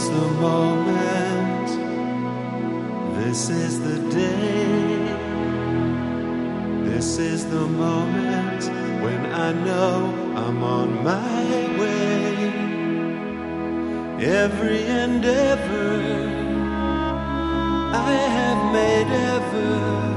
is the moment, this is the day, this is the moment when I know I'm on my way. Every endeavor I have made ever